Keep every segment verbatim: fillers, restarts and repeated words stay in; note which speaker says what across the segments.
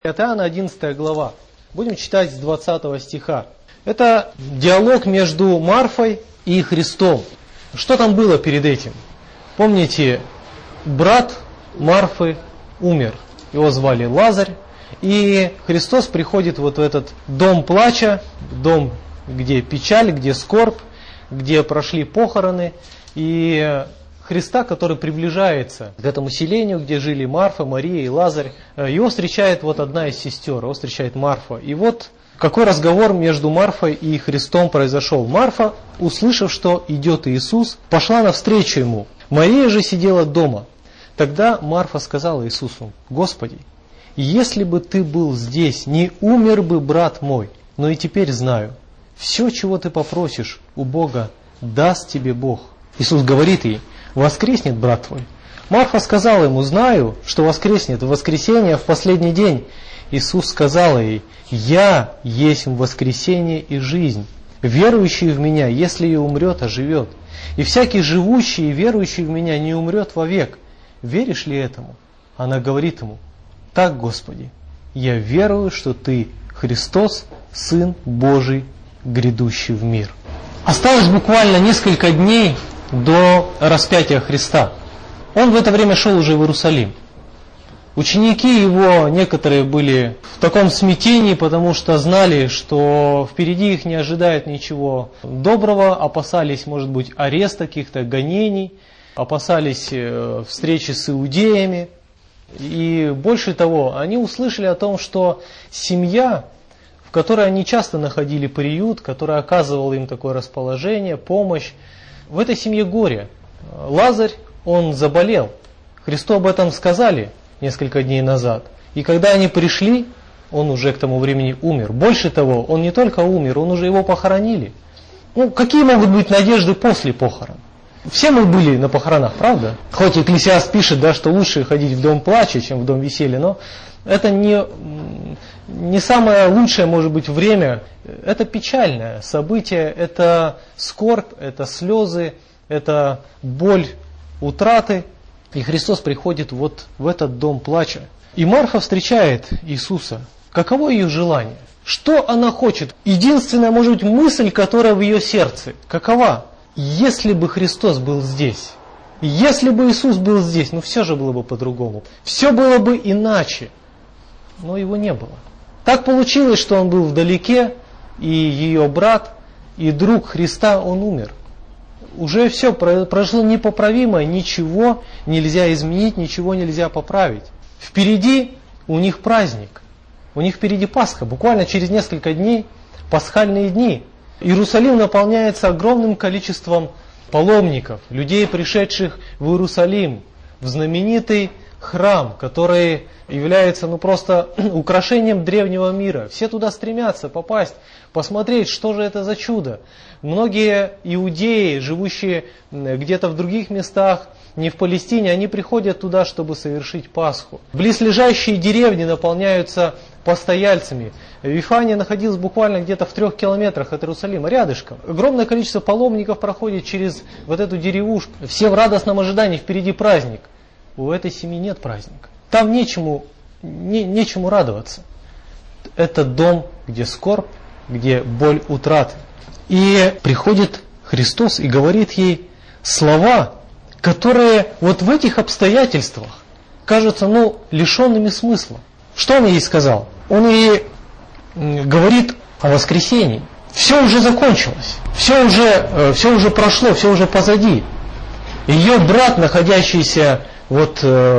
Speaker 1: От Иоанна одиннадцатая глава. Будем читать с двадцатого стиха. Это диалог между Марфой и Христом. Что там было перед этим? Помните, брат Марфы умер. Его звали Лазарь. И Христос приходит вот в этот дом плача, дом, где печаль, где скорбь, где прошли похороны. И Христа, который приближается к этому селению, где жили Марфа, Мария и Лазарь, его встречает вот одна из сестер, его встречает Марфа. И вот какой разговор между Марфой и Христом произошел. Марфа, услышав, что идет Иисус, пошла навстречу ему. Мария же сидела дома. Тогда Марфа сказала Иисусу: «Господи, если бы ты был здесь, не умер бы брат мой, но и теперь знаю, все, чего ты попросишь у Бога, даст тебе Бог». Иисус говорит ей: «Воскреснет брат твой». Марфа сказала ему: «Знаю, что воскреснет в воскресенье в последний день». Иисус сказал ей: «Я есть воскресение и жизнь. Верующий в Меня, если и умрет, оживет. И всякий живущий и верующий в Меня не умрет вовек. Веришь ли этому?» Она говорит ему: «Так, Господи, я верую, что Ты Христос, Сын Божий, грядущий в мир». Осталось буквально несколько дней до распятия Христа. Он в это время шел уже в Иерусалим. Ученики его, некоторые были в таком смятении, потому что знали, что впереди их не ожидает ничего доброго, опасались, может быть, ареста, каких-то гонений, опасались встречи с иудеями. И больше того, они услышали о том, что семья, в которой они часто находили приют, которая оказывала им такое расположение, помощь, в этой семье горе. Лазарь, он заболел. Христу об этом сказали несколько дней назад. И когда они пришли, он уже к тому времени умер. Больше того, он не только умер, он уже его похоронили. Ну, какие могут быть надежды после похорон? Все мы были на похоронах, правда? Хоть Экклесиаст пишет, да, что лучше ходить в дом плача, чем в дом веселья, но это не, не самое лучшее, может быть, время. Это печальное событие, это скорбь, это слезы, это боль утраты. И Христос приходит вот в этот дом плача. И Марфа встречает Иисуса. Каково ее желание? Что она хочет? Единственная, может быть, мысль, которая в ее сердце. Какова? Если бы Христос был здесь, если бы Иисус был здесь, ну все же было бы по-другому. Все было бы иначе. Но его не было. Так получилось, что он был вдалеке, и ее брат, и друг Христа, он умер. Уже все прошло непоправимое, ничего нельзя изменить, ничего нельзя поправить. Впереди у них праздник, у них впереди Пасха, буквально через несколько дней, пасхальные дни. Иерусалим наполняется огромным количеством паломников, людей, пришедших в Иерусалим, в знаменитый храм, который является ну, просто украшением древнего мира. Все туда стремятся попасть, посмотреть, что же это за чудо. Многие иудеи, живущие где-то в других местах, не в Палестине, они приходят туда, чтобы совершить Пасху. Близлежащие деревни наполняются постояльцами. Вифания находилась буквально где-то в трех километрах от Иерусалима, рядышком. Огромное количество паломников проходит через вот эту деревушку. Все в радостном ожидании, впереди праздник. У этой семьи нет праздника. Там нечему, не, нечему радоваться. Это дом, где скорбь, где боль утраты. И приходит Христос и говорит ей слова, которые вот в этих обстоятельствах кажутся ну, лишенными смысла. Что он ей сказал? Он ей говорит о воскресении. Все уже закончилось, все уже, все уже прошло, все уже позади. Ее брат, находящийся вот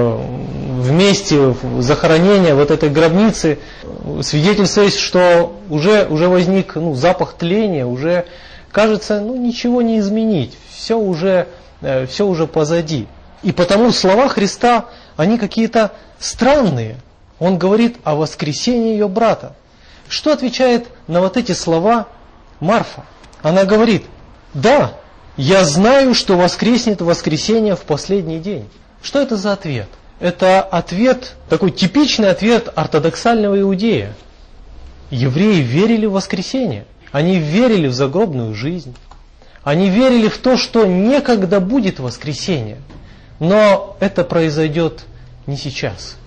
Speaker 1: вместе захоронения вот этой гробницы, свидетельствует, что уже, уже возник ну, запах тления, уже кажется, ну ничего не изменить, все уже, все уже позади. И потому слова Христа, они какие-то странные. Он говорит о воскресении ее брата. Что отвечает на вот эти слова Марфа? Она говорит: да, я знаю, что воскреснет воскресенье в последний день. Что это за ответ? Это ответ, такой типичный ответ ортодоксального иудея. Евреи верили в воскресенье. Они верили в загробную жизнь. Они верили в то, что некогда будет воскресенье. Но это произойдет не сейчас.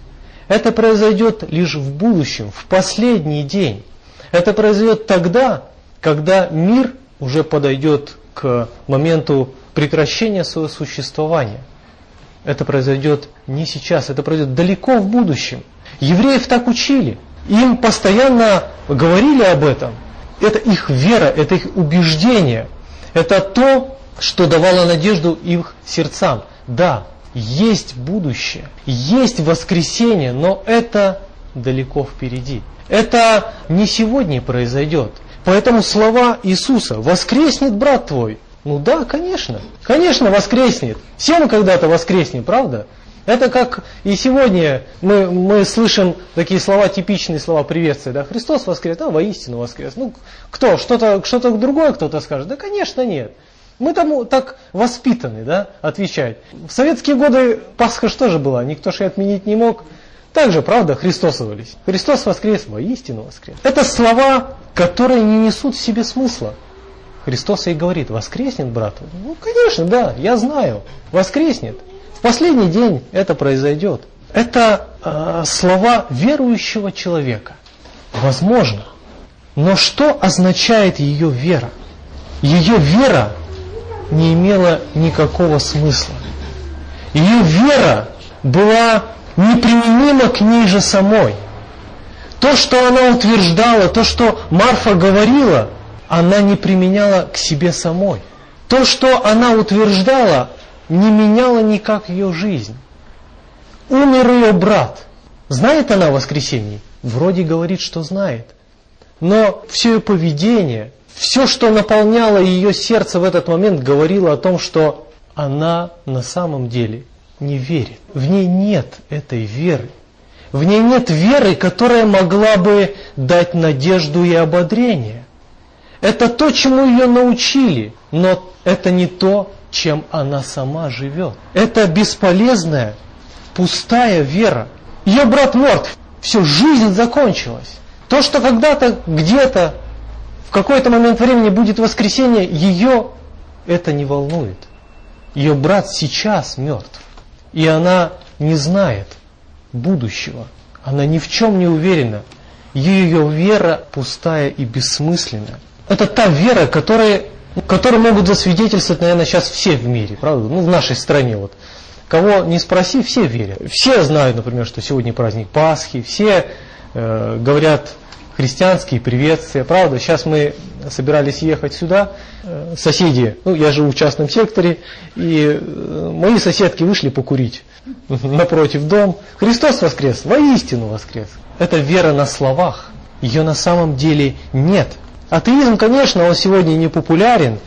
Speaker 1: Это произойдет лишь в будущем, в последний день. Это произойдет тогда, когда мир уже подойдет к моменту прекращения своего существования. Это произойдет не сейчас, это произойдет далеко в будущем. Евреев так учили. Им постоянно говорили об этом. Это их вера, это их убеждение. Это то, что давало надежду их сердцам. Да, есть будущее, есть воскресение, но это далеко впереди. Это не сегодня произойдет. Поэтому слова Иисуса: «Воскреснет брат твой». Ну да, конечно. Конечно, воскреснет. Все мы когда-то воскреснем, правда? Это как и сегодня мы, мы слышим такие слова, типичные слова приветствия. Да? Христос воскрес, а воистину воскрес. Ну кто? Что-то, что-то другое кто-то скажет? Да, конечно, нет. Мы там так воспитаны, да, отвечать. В советские годы Пасха что же была? Никто же отменить не мог. Так же, правда, христосовались. Христос воскрес, воистину воскрес. Это слова, которые не несут в себе смысла. Христос и говорит: воскреснет брат? Ну, конечно, да, я знаю, воскреснет. В последний день это произойдет. Это э, слова верующего человека. Возможно. Но что означает ее вера? Ее вера не имела никакого смысла. Ее вера была неприменима к ней же самой. То, что она утверждала, то, что Марфа говорила, она не применяла к себе самой. То, что она утверждала, не меняло никак ее жизнь. Умер ее брат. Знает она о воскресении? Вроде говорит, что знает. Но все ее поведение, все, что наполняло ее сердце в этот момент, говорило о том, что она на самом деле не верит. В ней нет этой веры. В ней нет веры, которая могла бы дать надежду и ободрение. Это то, чему ее научили, но это не то, чем она сама живет. Это бесполезная, пустая вера. Ее брат мертв, все, жизнь закончилась. То, что когда-то, где-то, в какой-то момент времени будет воскресенье, ее это не волнует. Ее брат сейчас мертв. И она не знает будущего. Она ни в чем не уверена. Ее вера пустая и бессмысленная. Это та вера, которая, которую могут засвидетельствовать, наверное, сейчас все в мире, правда? Ну, в нашей стране вот. Кого не спроси, все верят. Все знают, например, что сегодня праздник Пасхи, все э, говорят христианские приветствия, правда? Сейчас мы собирались ехать сюда, э, соседи, ну, я живу в частном секторе, и э, мои соседки вышли покурить напротив дом. Христос воскрес, воистину воскрес. Это вера на словах, ее на самом деле нет. Атеизм, конечно, он сегодня не популярен.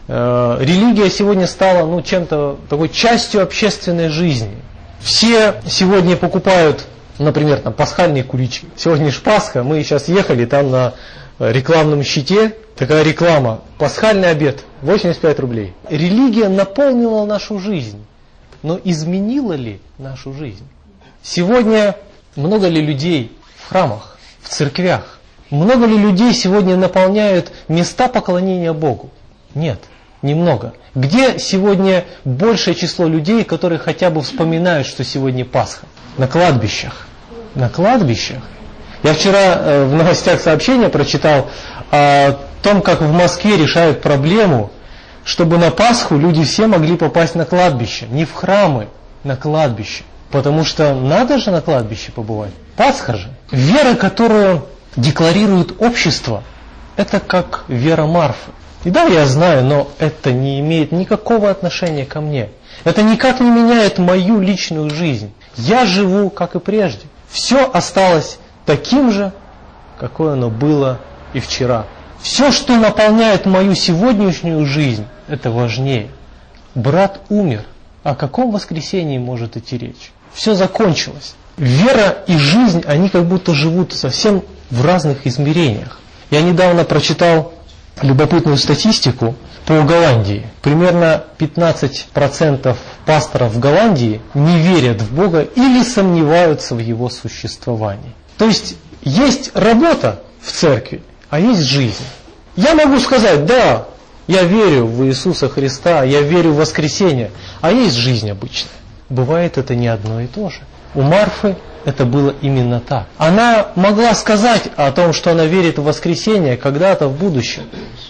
Speaker 1: Э, религия сегодня стала ну, чем-то такой частью общественной жизни. Все сегодня покупают, например, там, пасхальные куличи. Сегодня же Пасха, мы сейчас ехали там на рекламном щите, такая реклама: пасхальный обед, восемьдесят пять рублей. Религия наполнила нашу жизнь, но изменила ли нашу жизнь? Сегодня много ли людей в храмах, в церквях? Много ли людей сегодня наполняют места поклонения Богу? Нет, немного. Где сегодня большее число людей, которые хотя бы вспоминают, что сегодня Пасха? На кладбищах. На кладбищах. Я вчера э, в новостях сообщения прочитал о том, как в Москве решают проблему, чтобы на Пасху люди все могли попасть на кладбище. Не в храмы, на кладбище. Потому что надо же на кладбище побывать. Пасха же. Вера, которую декларирует общество, это как вера Марфы. И да, я знаю, но это не имеет никакого отношения ко мне. Это никак не меняет мою личную жизнь. Я живу, как и прежде. Все осталось таким же, какое оно было и вчера. Все, что наполняет мою сегодняшнюю жизнь, это важнее. Брат умер. О каком воскресении может идти речь? Все закончилось. Вера и жизнь, они как будто живут совсем в разных измерениях. Я недавно прочитал любопытную статистику по Голландии. Примерно пятнадцать процентов пасторов в Голландии не верят в Бога или сомневаются в Его существовании. То есть есть работа в церкви, а есть жизнь. Я могу сказать: да, я верю в Иисуса Христа, я верю в воскресение, а есть жизнь обычная. Бывает это не одно и то же. У Марфы это было именно так. Она могла сказать о том, что она верит в воскресение когда-то в будущем,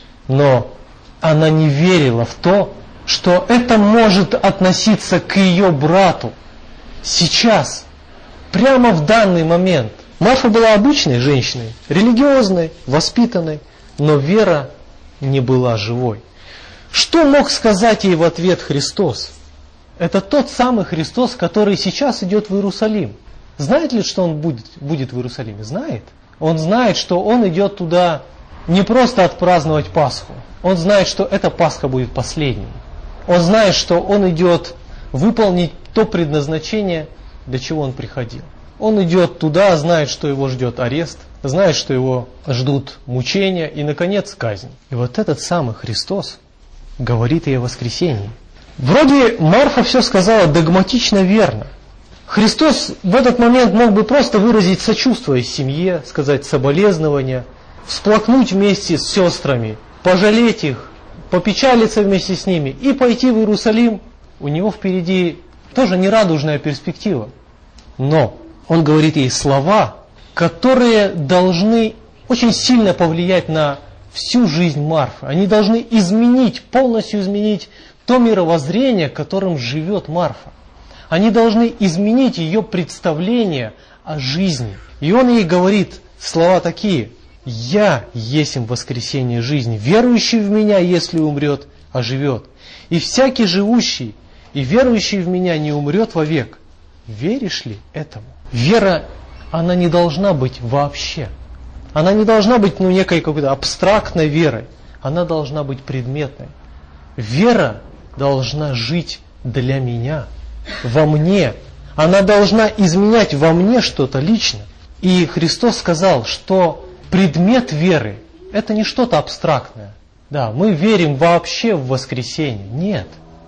Speaker 1: но она не верила в то, что это может относиться к ее брату сейчас, прямо в данный момент. Марфа была обычной женщиной, религиозной, воспитанной, но вера не была живой. Что мог сказать ей в ответ Христос? Это тот самый Христос, который сейчас идет в Иерусалим. Знает ли, что Он будет, будет в Иерусалиме? Знает. Он знает, что Он идет туда не просто отпраздновать Пасху. Он знает, что эта Пасха будет последней. Он знает, что Он идет выполнить то предназначение, для чего Он приходил. Он идет туда, знает, что его ждет арест, знает, что его ждут мучения и, наконец, казнь. И вот этот самый Христос говорит ей о воскресении. Вроде Марфа все сказала догматично верно. Христос в этот момент мог бы просто выразить сочувствие семье, сказать соболезнования, всплакнуть вместе с сестрами, пожалеть их, попечалиться вместе с ними и пойти в Иерусалим. У него впереди тоже нерадужная перспектива. Но Он говорит ей слова, которые должны очень сильно повлиять на всю жизнь Марфы. Они должны изменить, полностью изменить то мировоззрение, которым живет Марфа. Они должны изменить ее представление о жизни. И Он ей говорит слова такие: «Я есмь воскресение жизни, верующий в Меня, если умрет, оживет. И всякий живущий и верующий в Меня не умрет вовек». Веришь ли этому? Вера, она не должна быть вообще. Она не должна быть ну, некой какой-то абстрактной верой. Она должна быть предметной. Вера должна жить для меня, во мне. Она должна изменять во мне что-то лично. И Христос сказал, что предмет веры – это не что-то абстрактное. Да, мы верим вообще в воскресение. Нет.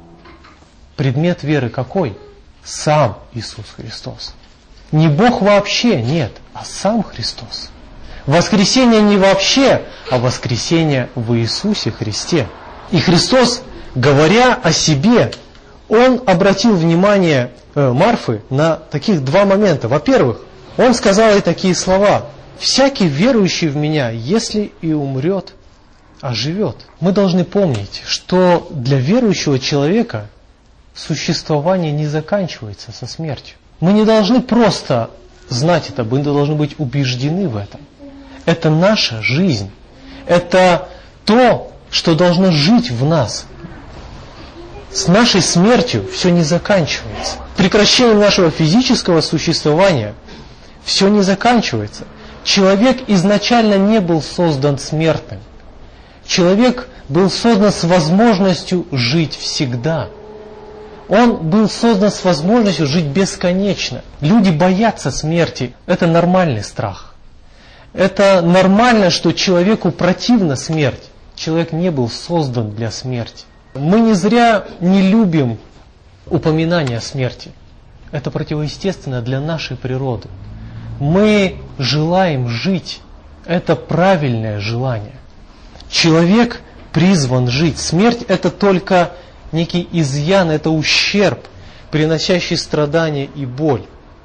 Speaker 1: Предмет веры какой? Сам Иисус Христос. Не Бог вообще, нет, а сам Христос. Воскресение не вообще, а воскресение в Иисусе Христе. И Христос, говоря о себе, Он обратил внимание Марфы на таких два момента. Во-первых, Он сказал ей такие слова: «Всякий верующий в Меня, если и умрет, оживет». Мы должны помнить, что для верующего человека существование не заканчивается со смертью. Мы не должны просто знать это, мы должны быть убеждены в этом. Это наша жизнь. Это то, что должно жить в нас. С нашей смертью все не заканчивается. Прекращением нашего физического существования все не заканчивается. Человек изначально не был создан смертным. Человек был создан с возможностью жить всегда. Он был создан с возможностью жить бесконечно. Люди боятся смерти. Это нормальный страх. Это нормально, что человеку противна смерть. Человек не был создан для смерти. Мы не зря не любим упоминания о смерти. Это противоестественно для нашей природы. Мы желаем жить. Это правильное желание. Человек призван жить. Смерть – это только некий изъян, это ущерб, приносящий страдания и боль.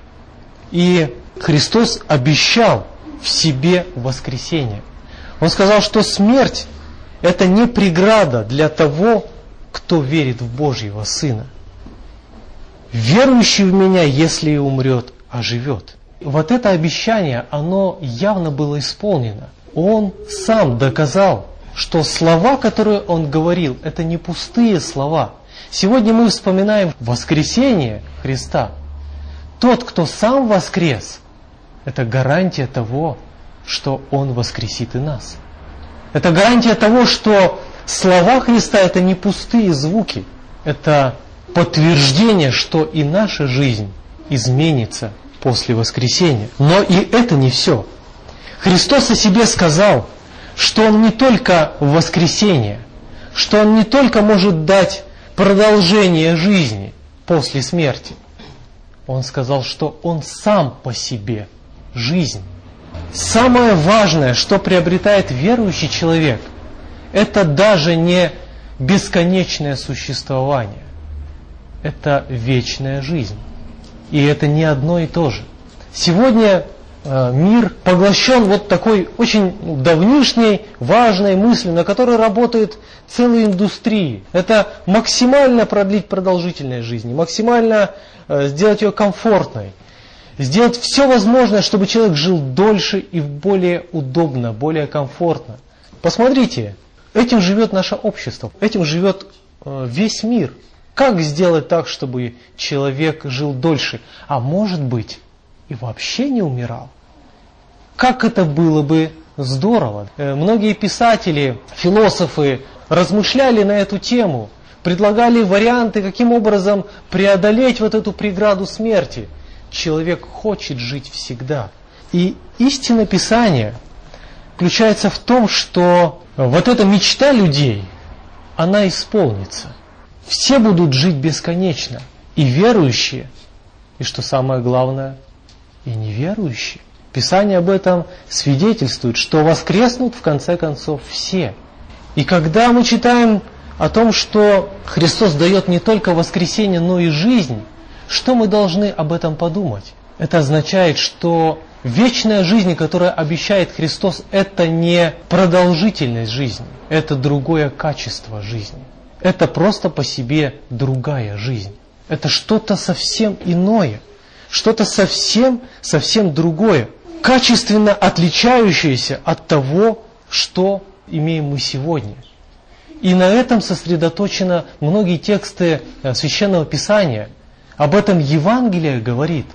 Speaker 1: И Христос обещал в себе воскресение. Он сказал, что смерть – это не преграда для того, кто верит в Божьего Сына. Верующий в Меня, если и умрет, оживет. Вот это обещание, оно явно было исполнено. Он сам доказал, что слова, которые Он говорил, это не пустые слова. Сегодня мы вспоминаем воскресение Христа. Тот, кто сам воскрес, это гарантия того, что Он воскресит и нас. Это гарантия того, что слова Христа это не пустые звуки. Это подтверждение, что и наша жизнь изменится после воскресения. Но и это не все. Христос о себе сказал, что Он не только воскресение, что Он не только может дать продолжение жизни после смерти. Он сказал, что Он сам по себе жизнь. Самое важное, что приобретает верующий человек, это даже не бесконечное существование, это вечная жизнь. И это не одно и то же. Сегодня э, мир поглощен вот такой очень давнишней, важной мыслью, на которой работают целые индустрии. Это максимально продлить продолжительность жизни, максимально э, сделать ее комфортной, сделать все возможное, чтобы человек жил дольше и более удобно, более комфортно. Посмотрите, этим живет наше общество, этим живет э, весь мир. Как сделать так, чтобы человек жил дольше, а может быть и вообще не умирал? Как это было бы здорово. Э, многие писатели, философы размышляли на эту тему, предлагали варианты, каким образом преодолеть вот эту преграду смерти. Человек хочет жить всегда. И истина Писания заключается в том, что вот эта мечта людей, она исполнится. Все будут жить бесконечно. И верующие, и что самое главное, и неверующие. Писание об этом свидетельствует, что воскреснут в конце концов все. И когда мы читаем о том, что Христос дает не только воскресение, но и жизнь, что мы должны об этом подумать? Это означает, что вечная жизнь, которую обещает Христос, это не продолжительность жизни, это другое качество жизни. Это просто по себе другая жизнь. Это что-то совсем иное, что-то совсем, совсем другое, качественно отличающееся от того, что имеем мы сегодня. И на этом сосредоточены многие тексты Священного Писания. Об этом Евангелие говорит.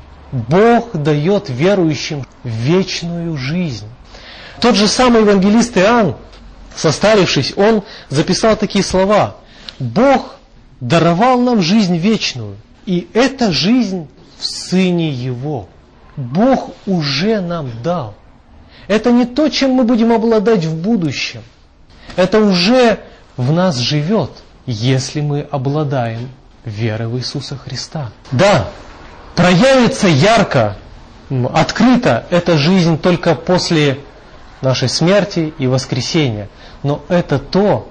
Speaker 1: Бог дает верующим вечную жизнь. Тот же самый евангелист Иоанн, состарившись, он записал такие слова. Бог даровал нам жизнь вечную, и эта жизнь в Сыне Его. Бог уже нам дал. Это не то, чем мы будем обладать в будущем. Это уже в нас живет, если мы обладаем верой в Иисуса Христа. Да, проявится ярко, открыто эта жизнь только после нашей смерти и воскресения. Но это то,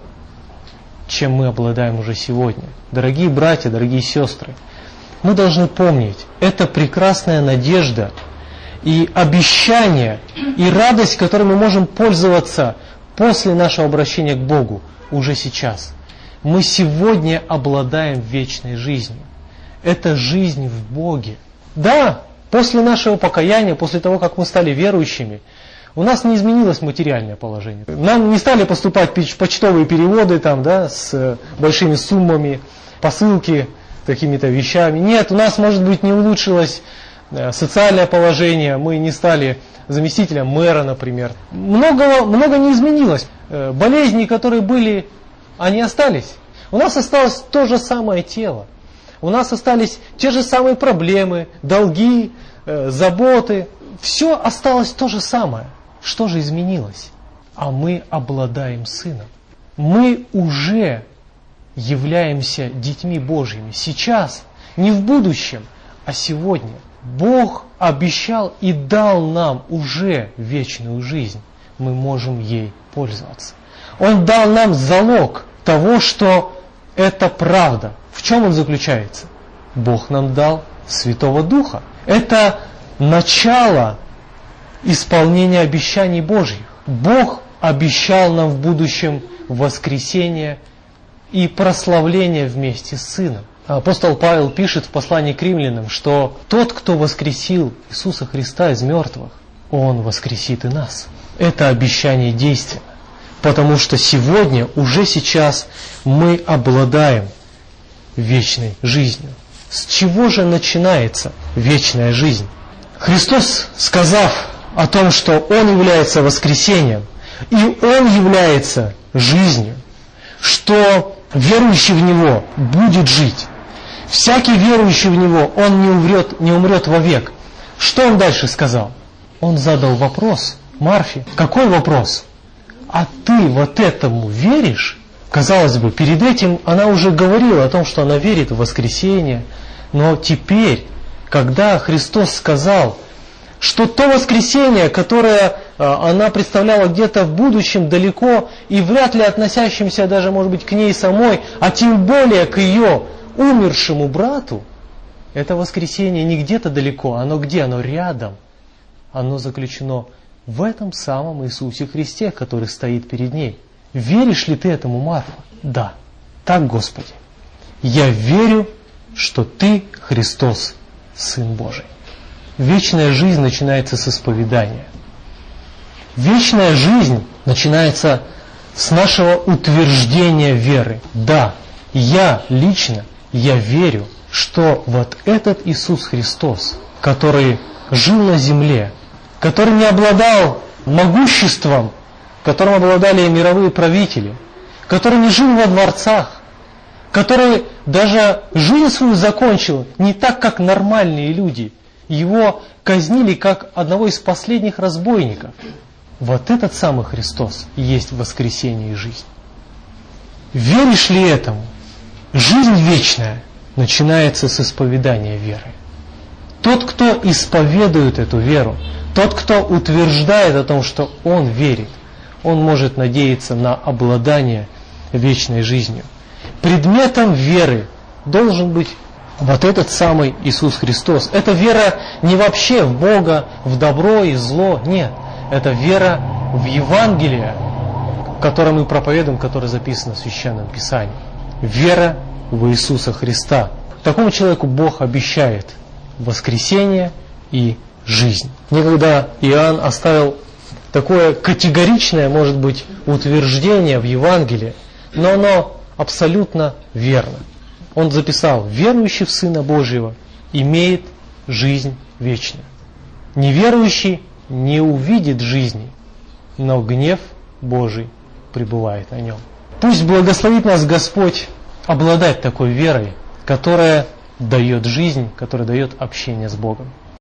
Speaker 1: чем мы обладаем уже сегодня. Дорогие братья, дорогие сестры, мы должны помнить, это прекрасная надежда и обещание, и радость, которой мы можем пользоваться после нашего обращения к Богу уже сейчас. Мы сегодня обладаем вечной жизнью. Это жизнь в Боге. Да, после нашего покаяния, после того, как мы стали верующими, у нас не изменилось материальное положение. Нам не стали поступать почтовые переводы там, да, с большими суммами, посылки какими-то вещами. Нет, у нас, может быть, не улучшилось социальное положение, мы не стали заместителем мэра, например. Много, много не изменилось. Болезни, которые были, они остались. У нас осталось то же самое тело. У нас остались те же самые проблемы, долги, заботы. Все осталось то же самое. Что же изменилось? А мы обладаем Сыном. Мы уже являемся детьми Божьими. Сейчас, не в будущем, а сегодня. Бог обещал и дал нам уже вечную жизнь. Мы можем ей пользоваться. Он дал нам залог того, что это правда. В чем он заключается? Бог нам дал Святого Духа. Это начало исполнения обещаний Божьих. Бог обещал нам в будущем воскресение и прославление вместе с Сыном. Апостол Павел пишет в послании к римлянам, что тот, кто воскресил Иисуса Христа из мертвых, Он воскресит и нас. Это обещание действенно, потому что сегодня, уже сейчас мы обладаем вечной жизнью. С чего же начинается вечная жизнь? Христос, сказав о том, что Он является воскресением, и Он является жизнью, что верующий в Него будет жить. Всякий верующий в Него, он не умрет, не умрет вовек. Что Он дальше сказал? Он задал вопрос Марфе. Какой вопрос? А ты вот этому веришь? Казалось бы, перед этим она уже говорила о том, что она верит в воскресение. Но теперь, когда Христос сказал, что то воскресение, которое она представляла где-то в будущем, далеко, и вряд ли относящимся даже, может быть, к ней самой, а тем более к ее умершему брату, Это воскресение не где-то далеко, оно где? Оно рядом. Оно заключено в этом самом Иисусе Христе, который стоит перед ней. Веришь ли ты этому, Марфа? Да. Так, Господи, я верю, что Ты Христос, Сын Божий. Вечная жизнь начинается с исповедания. Вечная жизнь начинается с нашего утверждения веры. Да, я лично, я верю, что вот этот Иисус Христос, который жил на земле, который не обладал могуществом, которым обладали мировые правители, который не жил во дворцах, который даже жизнь свою закончил не так, как нормальные люди. Его казнили как одного из последних разбойников. Вот этот самый Христос и есть воскресение и жизнь. Веришь ли этому? Жизнь вечная начинается с исповедания веры. Тот, кто исповедует эту веру, тот, кто утверждает о том, что он верит, он может надеяться на обладание вечной жизнью. Предметом веры должен быть вот этот самый Иисус Христос. Это вера не вообще в Бога, в добро и зло, нет. Это вера в Евангелие, которое мы проповедуем, которое записано в Священном Писании. Вера в Иисуса Христа. Такому человеку Бог обещает воскресение и жизнь. Некогда Иоанн оставил такое категоричное, может быть, утверждение в Евангелии, но оно абсолютно верно. Он записал: верующий в Сына Божьего имеет жизнь вечную. Неверующий не увидит жизни, но гнев Божий пребывает на нем. Пусть благословит нас Господь обладать такой верой, которая дает жизнь, которая дает общение с Богом.